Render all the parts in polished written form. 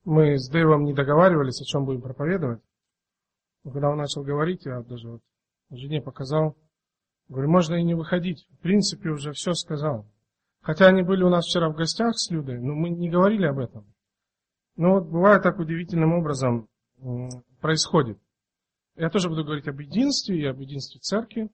Мы с Дэйвом не договаривались, о чем будем проповедовать. Но когда он начал говорить, я даже вот жене показал. Говорю, можно и не выходить. В принципе, уже все сказал. Хотя они были у нас вчера в гостях с Людой, но мы не говорили об этом. Но вот бывает так удивительным образом происходит. Я тоже буду говорить об единстве и об единстве церкви.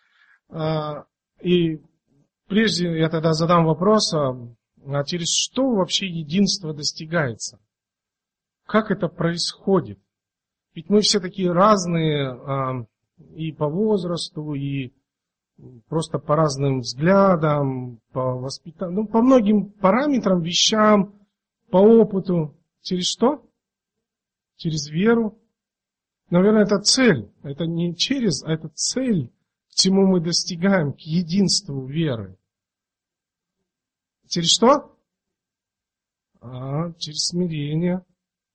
И прежде я тогда задам вопрос, а через что вообще единство достигается? Как это происходит? Ведь мы все такие разные и по возрасту, и просто по разным взглядам, по воспитанию, по многим параметрам, вещам, по опыту. Через что? Через веру. Наверное, это цель. Это не через, а это цель, к чему мы достигаем, к единству веры. Через что? Через смирение.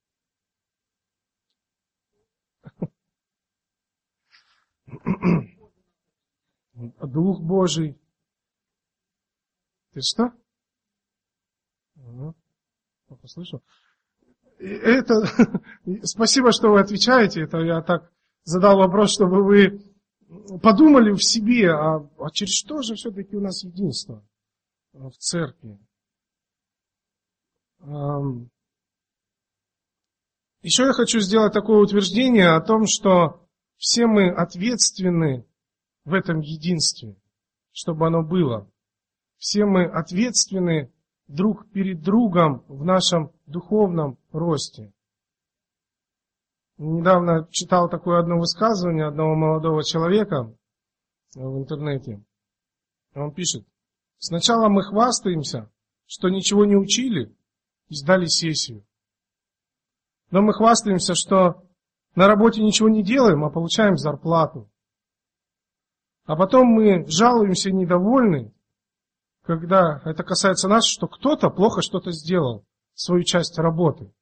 Дух Божий. Ты что? Послышал? Это, спасибо, что вы отвечаете. Это я так задал вопрос, чтобы вы подумали в себе, а через что же все-таки у нас единство в церкви? Еще я хочу сделать такое утверждение о том, что все мы ответственны в этом единстве, чтобы оно было. Все мы ответственны друг перед другом в нашем духовном росте. Недавно читал такое одно высказывание одного молодого человека в интернете. Он пишет: сначала мы хвастаемся, что ничего не учили и сдали сессию. Но мы хвастаемся, что на работе ничего не делаем, а получаем зарплату. А потом мы жалуемся и недовольны, когда это касается нас, что кто-то плохо что-то сделал, свою часть работы.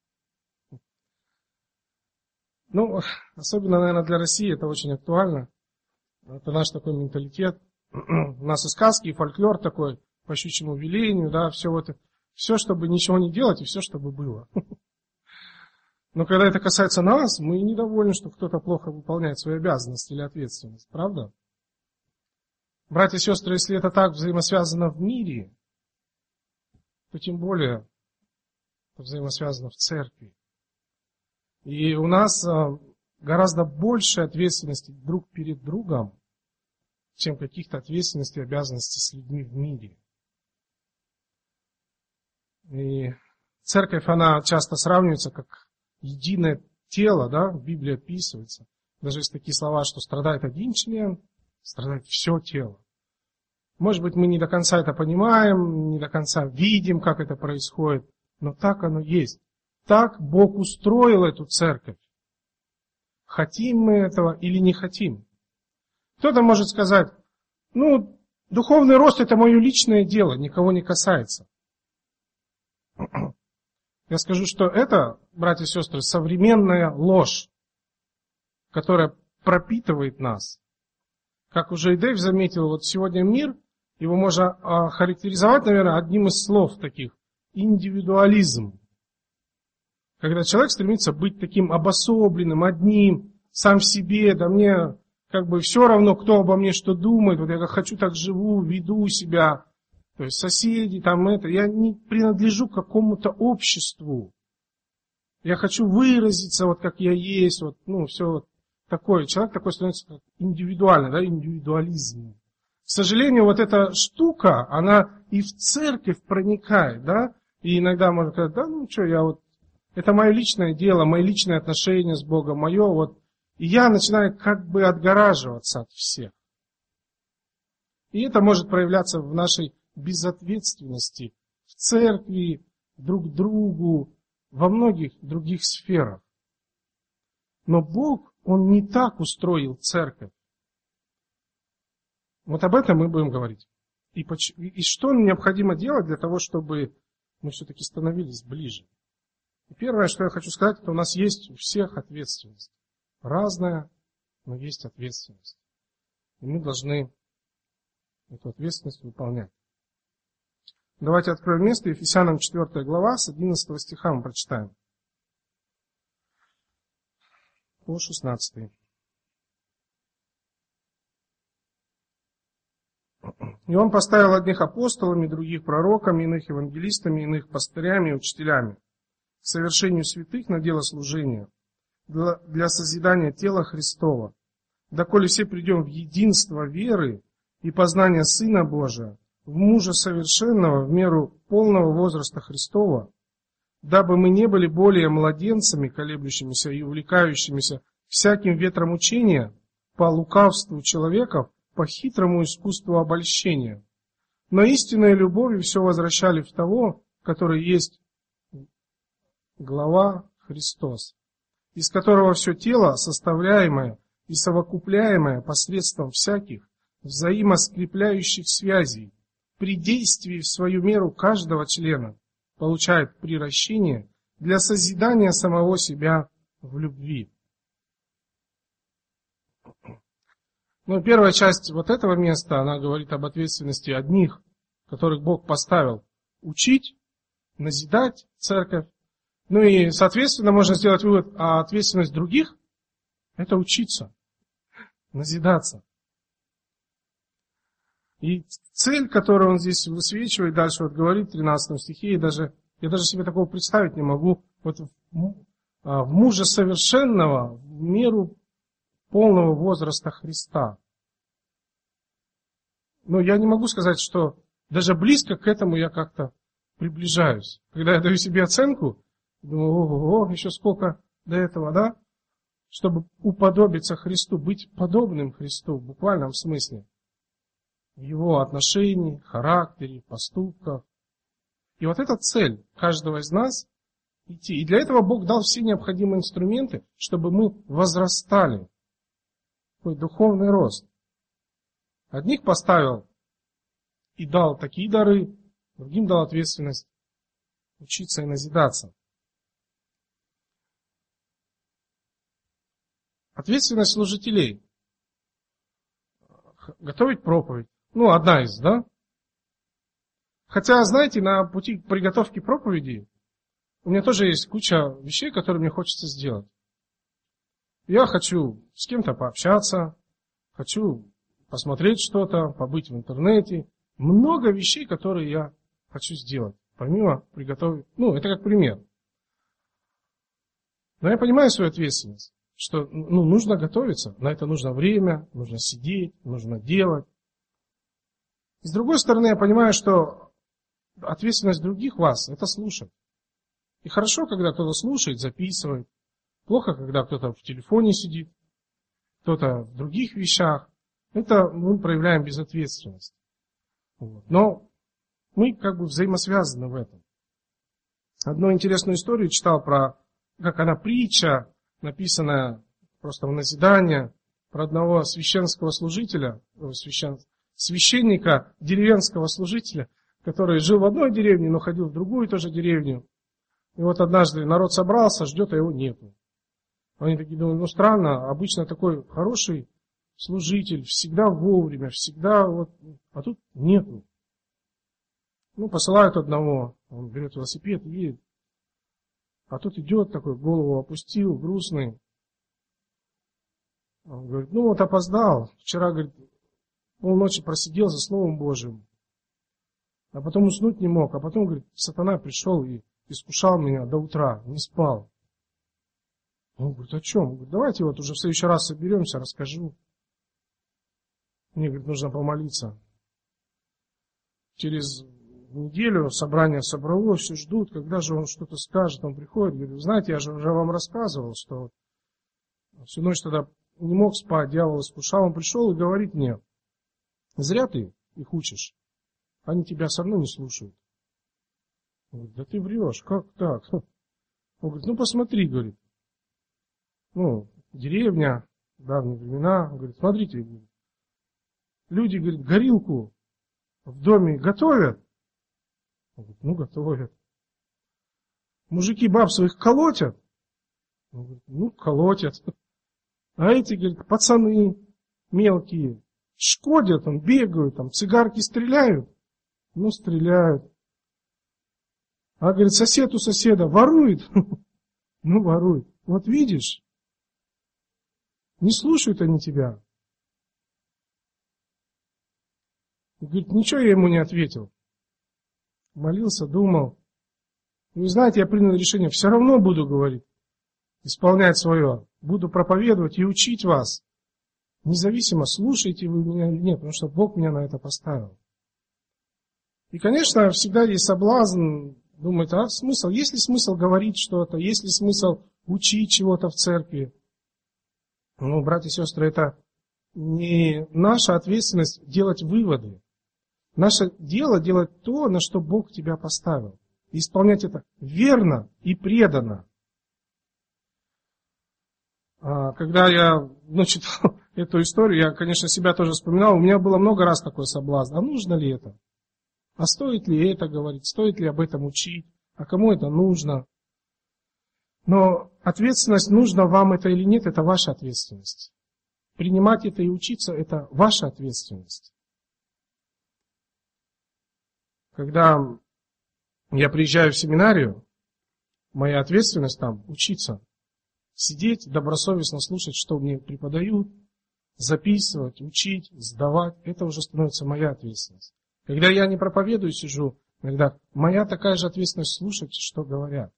Особенно, наверное, для России это очень актуально. Это наш такой менталитет. У нас и сказки, и фольклор такой, по щучьему велению, да, все, чтобы ничего не делать, и все, чтобы было. Но когда это касается нас, мы недовольны, что кто-то плохо выполняет свои обязанности или ответственность. Правда? Братья и сестры, если это так взаимосвязано в мире, то тем более это взаимосвязано в церкви. И у нас гораздо больше ответственности друг перед другом, чем каких-то ответственностей и обязанностей с людьми в мире. И церковь, она часто сравнивается как единое тело, да, в Библии описывается. Даже есть такие слова, что страдает один член, страдает все тело. Может быть, мы не до конца это понимаем, не до конца видим, как это происходит, но так оно есть. Так Бог устроил эту церковь. Хотим мы этого или не хотим? Кто-то может сказать: духовный рост — это мое личное дело, никого не касается. Я скажу, что это, братья и сестры, современная ложь, которая пропитывает нас. Как уже и Дэйв заметил, вот сегодня мир, его можно характеризовать, наверное, одним из слов таких — индивидуализм. Когда человек стремится быть таким обособленным, одним, сам в себе, да мне как бы все равно, кто обо мне что думает, вот я как хочу, так живу, веду себя. То есть соседи, я не принадлежу к какому-то обществу. Я хочу выразиться, вот как я есть, все вот такое. Человек такой становится как индивидуальный, да, индивидуализм. К сожалению, вот эта штука, она и в церковь проникает, да, и иногда можно сказать: это мое личное дело, мои личные отношения с Богом, и я начинаю как бы отгораживаться от всех. И это может проявляться в нашей безответственности в церкви, друг к другу, во многих других сферах. Но Бог, Он не так устроил церковь. Вот об этом мы будем говорить. И что необходимо делать для того, чтобы мы все-таки становились ближе. И первое, что я хочу сказать, это у нас есть у всех ответственность. Разная, но есть ответственность. И мы должны эту ответственность выполнять. Давайте откроем место, Ефесянам 4 глава, с 11 стиха мы прочитаем. по 16. И он поставил одних апостолами, других пророками, иных евангелистами, иных пастырями и учителями к совершению святых на дело служения, для созидания тела Христова, доколе все придем в единство веры и познания Сына Божия, в мужа совершенного в меру полного возраста Христова, дабы мы не были более младенцами, колеблющимися и увлекающимися всяким ветром учения, по лукавству человеков, по хитрому искусству обольщения, но истинной любовью все возвращали в того, который есть глава Христос, из которого все тело, составляемое и совокупляемое посредством всяких взаимоскрепляющих связей, при действии в свою меру каждого члена, получает приращение для созидания самого себя в любви. Но первая часть вот этого места, она говорит об ответственности одних, которых Бог поставил учить, назидать церковь. Ну и, соответственно, можно сделать вывод, а ответственность других – это учиться, назидаться. И цель, которую он здесь высвечивает, дальше вот говорит в 13 стихе, я даже себе такого представить не могу, вот в мужа совершенного в меру полного возраста Христа. Но я не могу сказать, что даже близко к этому я как-то приближаюсь. Когда я даю себе оценку, думаю, ого, еще сколько до этого, да? Чтобы уподобиться Христу, быть подобным Христу в буквальном смысле. В его отношении, характере, поступках. И вот эта цель каждого из нас идти. И для этого Бог дал все необходимые инструменты, чтобы мы возрастали. Такой духовный рост. Одних поставил и дал такие дары, другим дал ответственность учиться и назидаться. Ответственность служителей. Готовить проповедь. Ну, одна из, да? Хотя, знаете, на пути к приготовке проповеди у меня тоже есть куча вещей, которые мне хочется сделать. Я хочу с кем-то пообщаться, хочу посмотреть что-то, побыть в интернете. Много вещей, которые я хочу сделать, помимо приготовить. Ну, это как пример. Но я понимаю свою ответственность, что нужно готовиться, на это нужно время, нужно сидеть, нужно делать. И с другой стороны, я понимаю, что ответственность других вас – это слушать. И хорошо, когда кто-то слушает, записывает. Плохо, когда кто-то в телефоне сидит, кто-то в других вещах. Это мы проявляем безответственность. Вот. Но мы как бы взаимосвязаны в этом. Одну интересную историю читал про, как она притча, написанная просто в назидание, про одного священского служителя, священника, деревенского служителя, который жил в одной деревне, но ходил в другую тоже деревню. И вот однажды народ собрался, ждет, а его нету. Они такие думают, странно, обычно такой хороший служитель, всегда вовремя, всегда вот, а тут нету. Посылают одного, он берет велосипед и едет. А тут идет такой, голову опустил, грустный. Он говорит, опоздал. Вчера, говорит, полночи просидел за Словом Божьим. А потом уснуть не мог. А потом, говорит, сатана пришел и искушал меня до утра, не спал. Он говорит, о чем? Он говорит, давайте вот уже в следующий раз соберемся, расскажу. Мне, говорит, нужно помолиться. Через неделю собрание собралось, все ждут, когда же он что-то скажет, он приходит, говорит, знаете, я же уже вам рассказывал, что всю ночь тогда не мог спать, дьявол искушал, он пришел и говорит мне, зря ты их учишь, они тебя все равно не слушают. Он говорит, да ты врешь, как так? Он говорит, посмотри, говорит, деревня, давние времена, он говорит, смотрите, люди, говорит, горилку в доме готовят. Он говорит, готовят. Мужики баб своих колотят. Он говорит, колотят. А эти, говорит, пацаны мелкие шкодят, бегают, цигарки стреляют. Стреляют. А, говорит, сосед у соседа ворует. Ворует. Вот видишь, Не слушают они тебя. И говорит, ничего я ему не ответил. Молился, думал. И вы знаете, я принял решение, все равно буду говорить, исполнять свое. Буду проповедовать и учить вас. Независимо, слушаете вы меня или нет, потому что Бог меня на это поставил. И, конечно, всегда есть соблазн думать, а смысл? Есть ли смысл говорить что-то? Есть ли смысл учить чего-то в церкви? Ну, братья и сестры, это не наша ответственность делать выводы. Наше дело делать то, на что Бог тебя поставил. И исполнять это верно и преданно. Когда я читал эту историю, я, конечно, себя тоже вспоминал. У меня было много раз такой соблазн. А нужно ли это? А стоит ли это говорить? Стоит ли об этом учить? А кому это нужно? Но ответственность, нужно вам это или нет, это ваша ответственность. Принимать это и учиться, это ваша ответственность. Когда я приезжаю в семинарию, моя ответственность там учиться. Сидеть, добросовестно слушать, что мне преподают, записывать, учить, сдавать. Это уже становится моя ответственность. Когда я не проповедую, сижу, иногда моя такая же ответственность слушать, что говорят.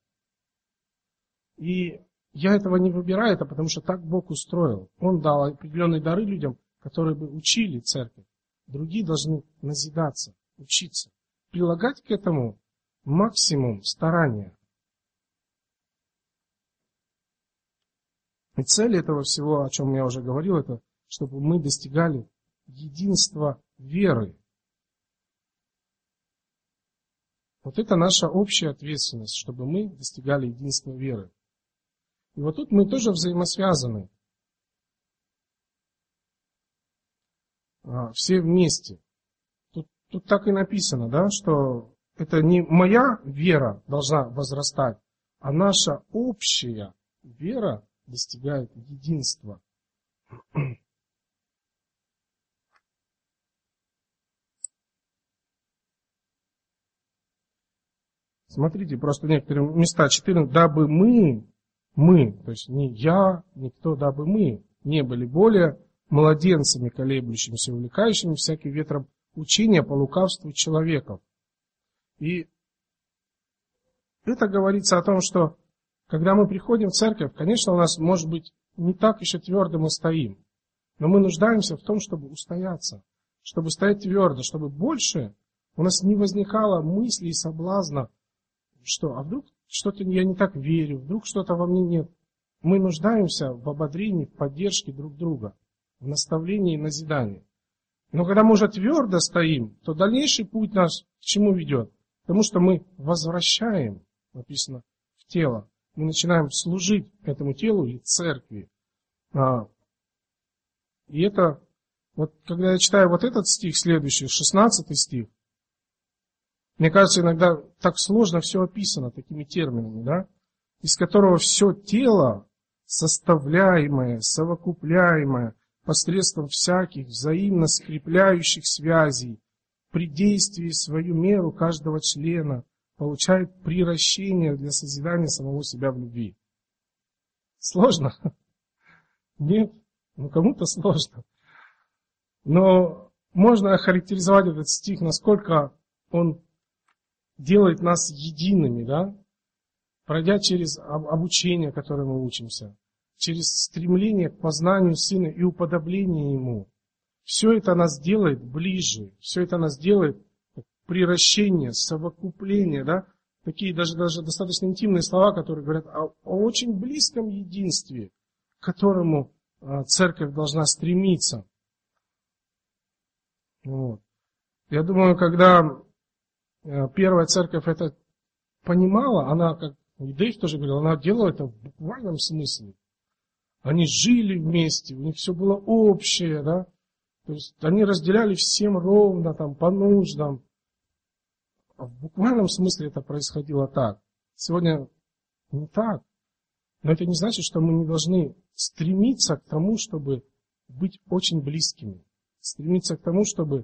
И я этого не выбираю, это потому что так Бог устроил. Он дал определенные дары людям, которые бы учили церковь. Другие должны назидаться, учиться. Прилагать к этому максимум старания. И цель этого всего, о чем я уже говорил, это чтобы мы достигали единства веры. Вот это наша общая ответственность, чтобы мы достигали единства веры. И вот тут мы тоже взаимосвязаны. Все вместе. Тут так и написано, да, что это не моя вера должна возрастать, а наша общая вера достигает единства. Смотрите, просто некоторые места 14, дабы мы, то есть не я, никто, дабы мы не были более младенцами, колеблющимися, увлекающими всяким ветром учения по лукавству человеков. И это говорится о том, что когда мы приходим в церковь, конечно, у нас, может быть, не так еще твердо мы стоим, но мы нуждаемся в том, чтобы устояться, чтобы стоять твердо, чтобы больше у нас не возникало мысли и соблазна, что, а вдруг что-то я не так верю, вдруг что-то во мне нет. Мы нуждаемся в ободрении, в поддержке друг друга, в наставлении и назидании. Но когда мы уже твердо стоим, то дальнейший путь нас к чему ведет? Потому что мы возвращаем, написано, в тело. Мы начинаем служить этому телу или церкви. И это, вот когда я читаю вот этот стих, следующий, 16 стих, мне кажется, иногда так сложно все описано такими терминами, да, из которого все тело, составляемое, совокупляемое, посредством всяких взаимно скрепляющих связей, при действии свою меру каждого члена, получает приращение для созидания самого себя в любви. Сложно? Нет? Ну, кому-то сложно. Но можно охарактеризовать этот стих, насколько он делает нас едиными, да? Пройдя через обучение, которое мы учимся, через стремление к познанию Сына и уподоблению Ему. Все это нас делает ближе, все это нас делает приращение, совокупление, да? Такие даже достаточно интимные слова, которые говорят о очень близком единстве, к которому церковь должна стремиться. Вот. Я думаю, когда первая церковь это понимала, она, как и Дэйв тоже говорил, она делала это в буквальном смысле. Они жили вместе, у них все было общее, да. То есть они разделяли всем ровно, там, по нуждам. А в буквальном смысле это происходило так. Сегодня не так. Но это не значит, что мы не должны стремиться к тому, чтобы быть очень близкими. Стремиться к тому, чтобы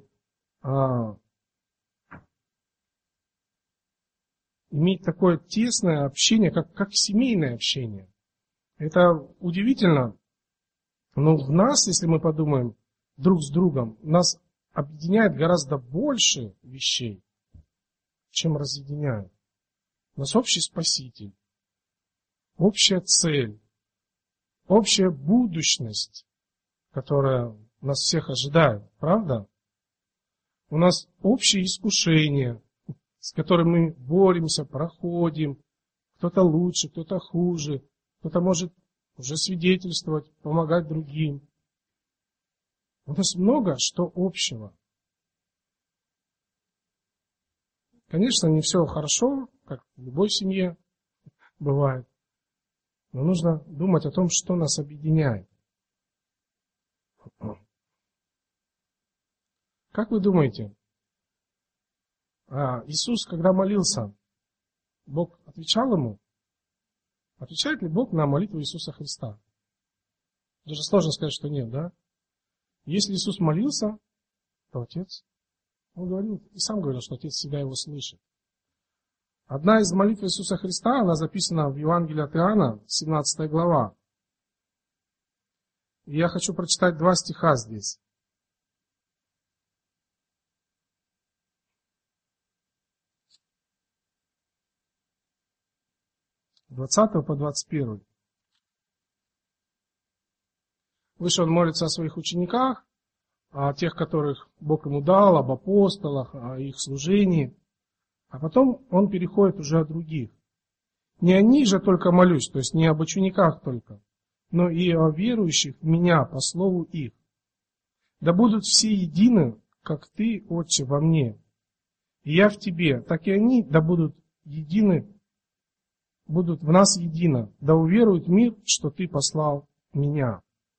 иметь такое тесное общение, как семейное общение. Это удивительно, Но в нас, если мы подумаем друг с другом, нас объединяет гораздо больше вещей, чем разъединяет. У нас общий Спаситель, общая цель, общая будущность, которая нас всех ожидает, правда? У нас общие искушения, с которыми мы боремся, проходим. Кто-то лучше, кто-то хуже, кто-то может уже свидетельствовать, помогать другим. У нас много что общего. Конечно, не все хорошо, как в любой семье бывает. Но нужно думать о том, что нас объединяет. Как вы думаете, Иисус, когда молился, Бог отвечал ему? Отвечает ли Бог на молитву Иисуса Христа? Даже сложно сказать, что нет, да? Если Иисус молился, то Отец, Он говорил, и сам говорил, что Отец всегда его слышит. Одна из молитв Иисуса Христа, она записана в Евангелии от Иоанна, 17 глава. И я хочу прочитать 2 стиха здесь. 20 по 21. Выше он молится о своих учениках, о тех, которых Бог ему дал, об апостолах, о их служении. А потом он переходит уже о других. Не о них же только молюсь, то есть не об учениках только, но и о верующих в меня по слову их. Да будут все едины, как ты, Отче, во мне, и я в тебе, так и они да будут едины, будут в нас едино, да уверует мир, что ты послал меня.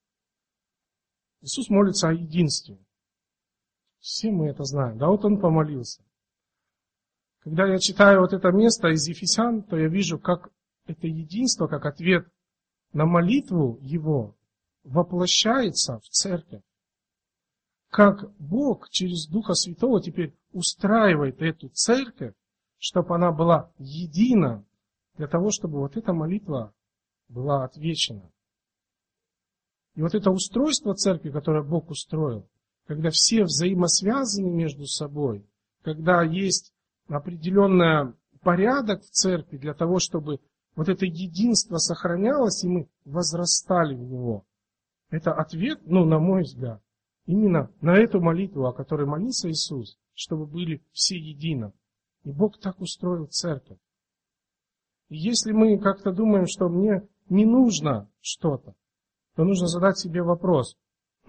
Иисус молится о единстве. Все мы это знаем. Да, вот он помолился. Когда я читаю вот это место из Ефесян, то я вижу, как это единство, как ответ на молитву его воплощается в церковь. Как Бог через Духа Святого теперь устраивает эту церковь, чтобы она была едина, для того, чтобы вот эта молитва была отвечена. И вот это устройство церкви, которое Бог устроил, когда все взаимосвязаны между собой, когда есть определенный порядок в церкви для того, чтобы вот это единство сохранялось, и мы возрастали в него. Это ответ, на мой взгляд, именно на эту молитву, о которой молился Иисус, чтобы были все едино. И Бог так устроил церковь. И если мы как-то думаем, что мне не нужно что-то, то нужно задать себе вопрос.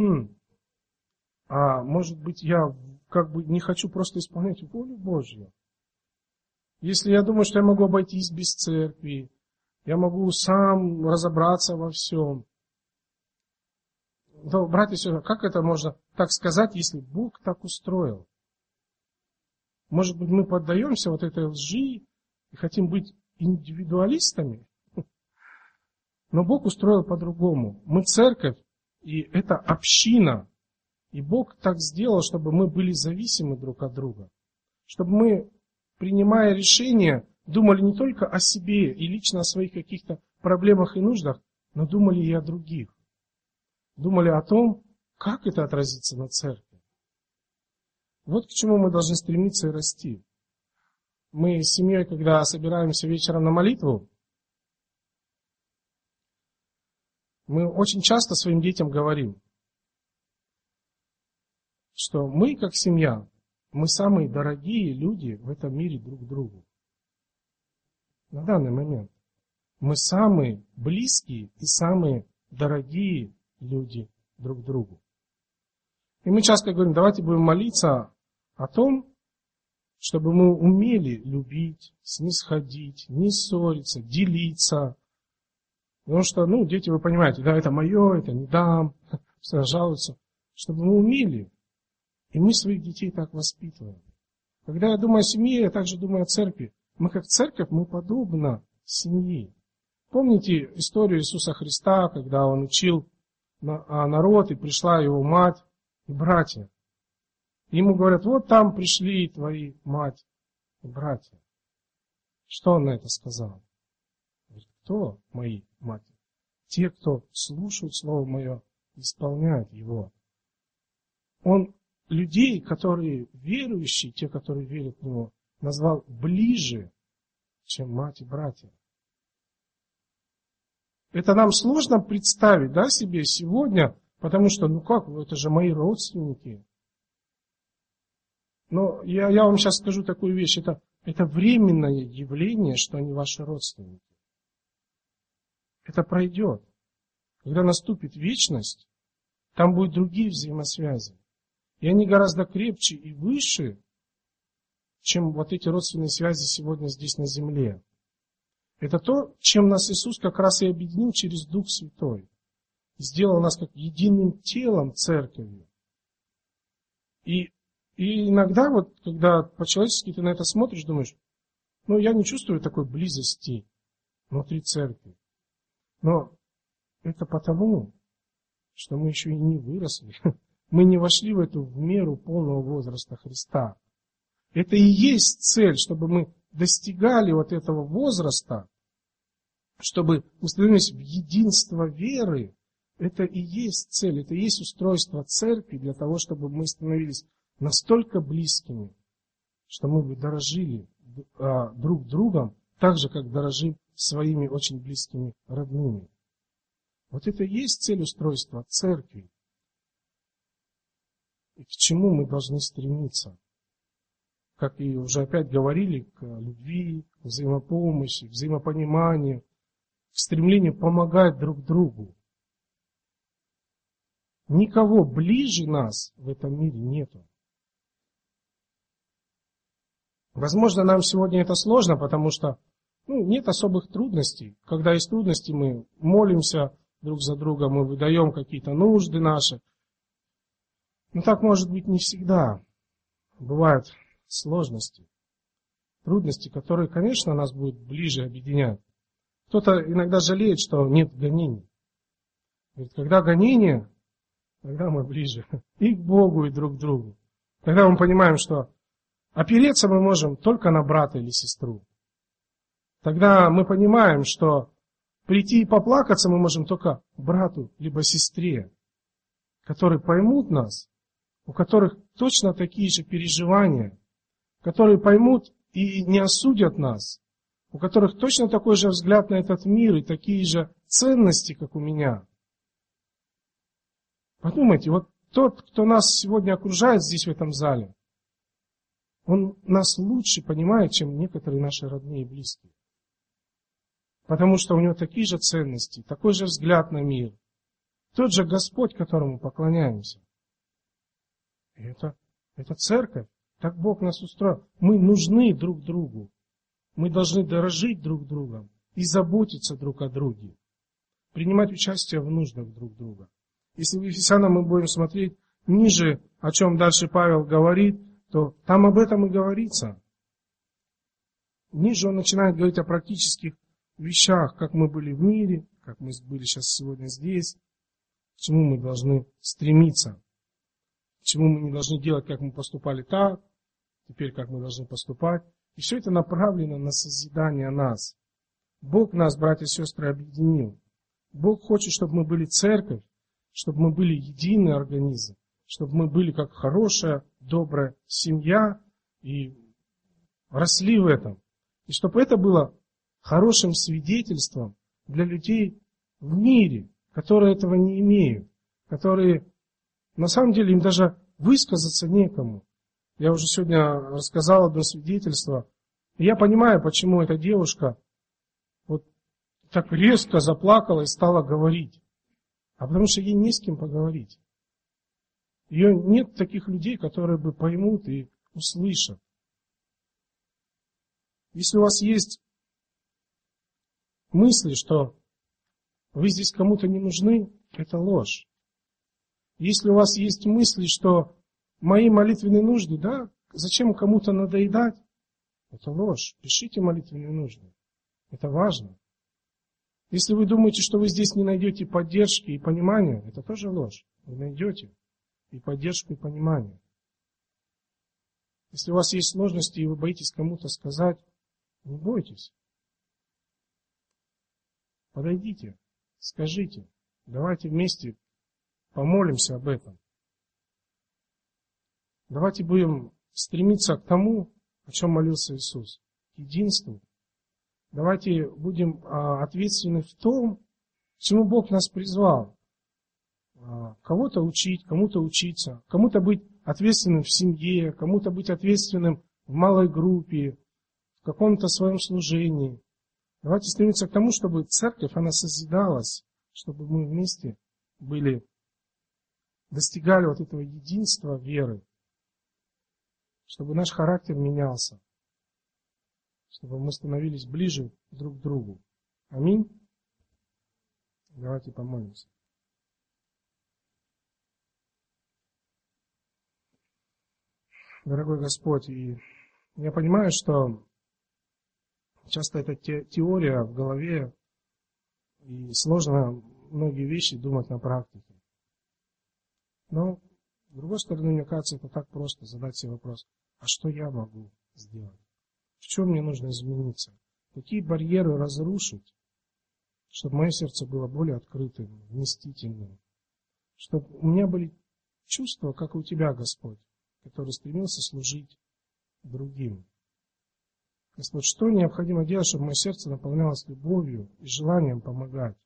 А может быть, я не хочу просто исполнять волю Божью? Если я думаю, что я могу обойтись без церкви, я могу сам разобраться во всем, то, братья и сестры, как это можно так сказать, если Бог так устроил? Может быть, мы поддаемся вот этой лжи и хотим быть индивидуалистами? Но Бог устроил по-другому. Мы церковь, и это община. И Бог так сделал, чтобы мы были зависимы друг от друга. Чтобы мы, принимая решения, думали не только о себе и лично о своих каких-то проблемах и нуждах, но думали и о других. Думали о том, как это отразится на церкви. Вот к чему мы должны стремиться и расти. Мы с семьей, когда собираемся вечером на молитву, мы очень часто своим детям говорим, что мы, как семья, мы самые дорогие люди в этом мире друг другу. На данный момент. Мы самые близкие и самые дорогие люди друг другу. И мы часто говорим, давайте будем молиться о том, чтобы мы умели любить, снисходить, не ссориться, делиться. Потому что, дети, вы понимаете, да, это мое, это не дам, все жалуются. Чтобы мы умели. И мы своих детей так воспитываем. Когда я думаю о семье, я также думаю о церкви. Мы как церковь, мы подобны семье. Помните историю Иисуса Христа, когда Он учил народ, и пришла Его мать и братья. Ему говорят, вот там пришли твои мать и братья. Что Он на это сказал? Говорит, кто мои мать? Те, кто слушают Слово Мое исполняет его. Он людей, которые верующие, те, которые верят в него, назвал ближе, чем мать и братья. Это нам сложно представить, да, себе сегодня, потому что, это же мои родственники. Но я вам сейчас скажу такую вещь, это временное явление, что они ваши родственники. Это пройдет. Когда наступит вечность, там будут другие взаимосвязи. И они гораздо крепче и выше, чем вот эти родственные связи сегодня здесь на земле. Это то, чем нас Иисус как раз и объединил через Дух Святой. Сделал нас как единым телом церковью. И иногда, когда по-человечески ты на это смотришь, думаешь, я не чувствую такой близости внутри церкви. Но это потому, что мы еще и не выросли. Мы не вошли в эту в меру полного возраста Христа. Это и есть цель, чтобы мы достигали вот этого возраста, чтобы устремились в единство веры. Это и есть цель, это и есть устройство церкви для того, чтобы мы становились настолько близкими, что мы бы дорожили друг другом, так же, как дорожим своими очень близкими родными. Вот это и есть цель устройства церкви. И к чему мы должны стремиться? Как и уже опять говорили, к любви, к взаимопомощи, к взаимопониманию, к стремлению помогать друг другу. Никого ближе нас в этом мире нету. Возможно, нам сегодня это сложно, потому что нет особых трудностей. Когда есть трудности, мы молимся друг за друга, мы выдаем какие-то нужды наши. Но так может быть не всегда. Бывают сложности, трудности, которые, конечно, нас будут ближе объединять. Кто-то иногда жалеет, что нет гонений. Говорит, когда гонения, тогда мы ближе и к Богу, и друг к другу. Тогда мы понимаем, что опереться мы можем только на брата или сестру. Тогда мы понимаем, что прийти и поплакаться мы можем только брату либо сестре, которые поймут нас, у которых точно такие же переживания, которые поймут и не осудят нас, у которых точно такой же взгляд на этот мир и такие же ценности, как у меня. Подумайте, вот тот, кто нас сегодня окружает здесь в этом зале, он нас лучше понимает, чем некоторые наши родные и близкие. Потому что у него такие же ценности, такой же взгляд на мир. Тот же Господь, которому поклоняемся. И это церковь. Так Бог нас устроил. Мы нужны друг другу. Мы должны дорожить друг другом и заботиться друг о друге. Принимать участие в нуждах друг друга. Если в Ефесянам мы будем смотреть ниже, о чем дальше Павел говорит, то там об этом и говорится. Ниже он начинает говорить о практических вещах, как мы были в мире, как мы были сейчас сегодня здесь, к чему мы должны стремиться, к чему мы не должны делать, как мы поступали так, теперь как мы должны поступать. И все это направлено на созидание нас. Бог нас, братья и сестры, объединил. Бог хочет, чтобы мы были церковь, чтобы мы были единый организм, чтобы мы были как хорошая, добрая семья и росли в этом. И чтобы это было хорошим свидетельством для людей в мире, которые этого не имеют, которые, на самом деле, им даже высказаться некому. Я уже сегодня рассказал одно свидетельство, и я понимаю, почему эта девушка вот так резко заплакала и стала говорить. А потому что ей не с кем поговорить. Ее нет таких людей, которые бы поймут и услышат. Если у вас есть мысли, что вы здесь кому-то не нужны, это ложь. Если у вас есть мысли, что мои молитвенные нужды, да, зачем кому-то надоедать, это ложь. Пишите молитвенные нужды. Это важно. Если вы думаете, что вы здесь не найдете поддержки и понимания, это тоже ложь. Вы найдете и поддержку, и понимание. Если у вас есть сложности, и вы боитесь кому-то сказать, не бойтесь. Подойдите, скажите, давайте вместе помолимся об этом. Давайте будем стремиться к тому, о чем молился Иисус, к единству. Давайте будем ответственны в том, к чему Бог нас призвал. Кого-то учить, кому-то учиться, кому-то быть ответственным в семье, кому-то быть ответственным в малой группе, в каком-то своем служении. Давайте стремиться к тому, чтобы церковь, она созидалась, чтобы мы вместе достигали вот этого единства веры, чтобы наш характер менялся, чтобы мы становились ближе друг к другу. Аминь. Давайте помолимся. Дорогой Господь, и я понимаю, что часто это теория в голове, и сложно многие вещи думать на практике. Но, с другой стороны, мне кажется, это так просто задать себе вопрос, а что я могу сделать? В чем мне нужно измениться? Какие барьеры разрушить, чтобы мое сердце было более открытым, вместительным? Чтобы у меня были чувства, как и у Тебя, Господь, который стремился служить другим. Господь, что необходимо делать, чтобы мое сердце наполнялось любовью и желанием помогать?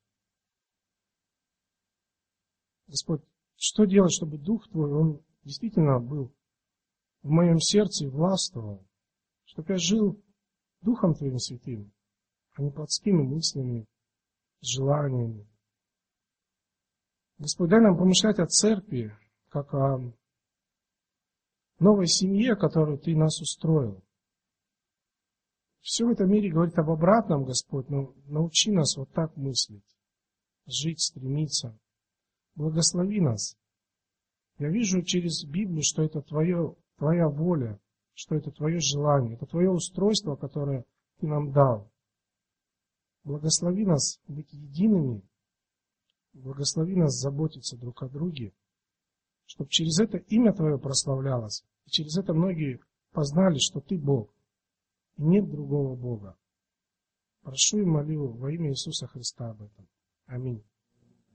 Господь, что делать, чтобы Дух Твой, Он действительно был в моем сердце и властвовал, чтобы я жил Духом Твоим Святым, а не плотскими мыслями, желаниями. Господь, дай нам помышлять о церкви, как о новой семье, которую Ты нас устроил. Все в этом мире говорит об обратном, Господь, но научи нас вот так мыслить, жить, стремиться. Благослови нас. Я вижу через Библию, что это Твоя воля, что это Твое желание, это Твое устройство, которое Ты нам дал. Благослови нас быть едиными, благослови нас заботиться друг о друге, чтобы через это имя Твое прославлялось, и через это многие познали, что Ты Бог, и нет другого Бога. Прошу и молю во имя Иисуса Христа об этом. Аминь.